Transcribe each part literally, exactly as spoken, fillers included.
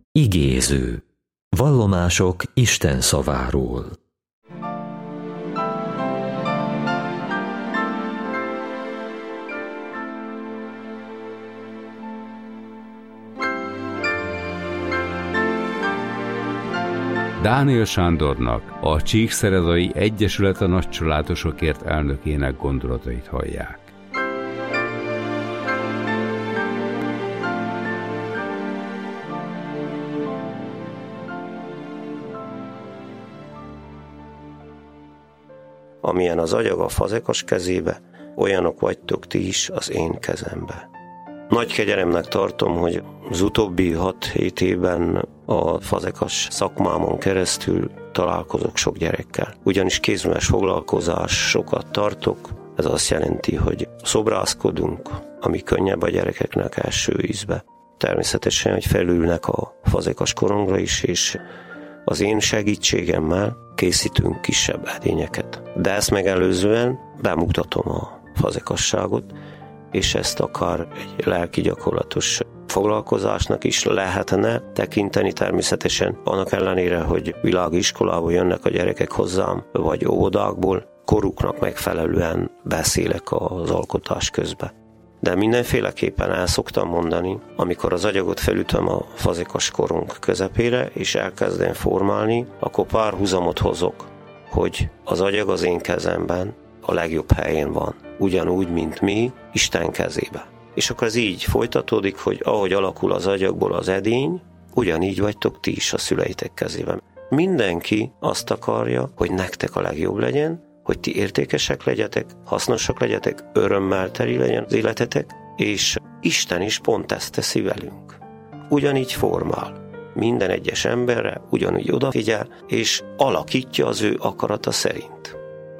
Igéző. Vallomások Isten szaváról. Dániel Sándornak, a Csíkszeredai Egyesület a Nagycsaládosokért elnökének gondolatait hallják. Amilyen az agyag a fazekas kezébe, olyanok vagytok ti is az én kezembe. Nagy kegyeremnek tartom, hogy az utóbbi hat-hét évben a fazekas szakmámon keresztül találkozok sok gyerekkel. Ugyanis kézműves foglalkozás sokat tartok, ez azt jelenti, hogy szobrászkodunk, ami könnyebb a gyerekeknek első ízbe. Természetesen, hogy felülnek a fazekas korongra is, és az én segítségemmel készítünk kisebb edényeket. De ezt megelőzően bemutatom a fazekasságot, és ezt akár egy lelki gyakorlatos foglalkozásnak is lehetne tekinteni, természetesen annak ellenére, hogy világiskolából jönnek a gyerekek hozzám, vagy óvodákból, koruknak megfelelően beszélek az alkotás közben. De mindenféleképpen el szoktam mondani, amikor az agyagot felütöm a fazekas korong közepére, és elkezdem formálni, akkor párhuzamot hozok, hogy az agyag az én kezemben a legjobb helyén van, ugyanúgy, mint mi, Isten kezébe. És akkor ez így folytatódik, hogy ahogy alakul az agyagból az edény, ugyanígy vagytok ti is a szüleitek kezében. Mindenki azt akarja, hogy nektek a legjobb legyen, hogy ti értékesek legyetek, hasznosak legyetek, örömmel teli legyen az életetek, és Isten is pont ezt teszi velünk. Ugyanígy formál. Minden egyes emberre ugyanúgy odafigyel, és alakítja az ő akarata szerint.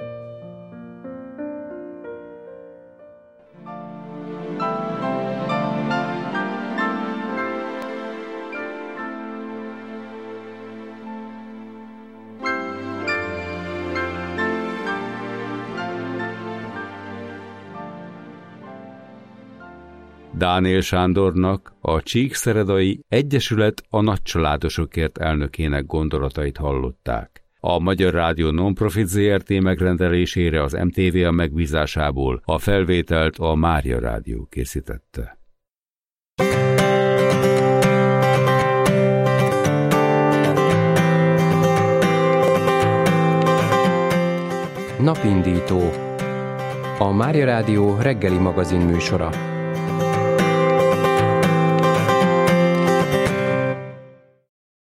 Dániel Sándornak, a Csíkszeredai Egyesület a Nagycsaládosokért elnökének gondolatait hallották. A Magyar Rádió Non-Profit zé er té megrendelésére az em té vé a megbízásából a felvételt a Mária Rádió készítette. Napindító. A Mária Rádió reggeli magazin műsora.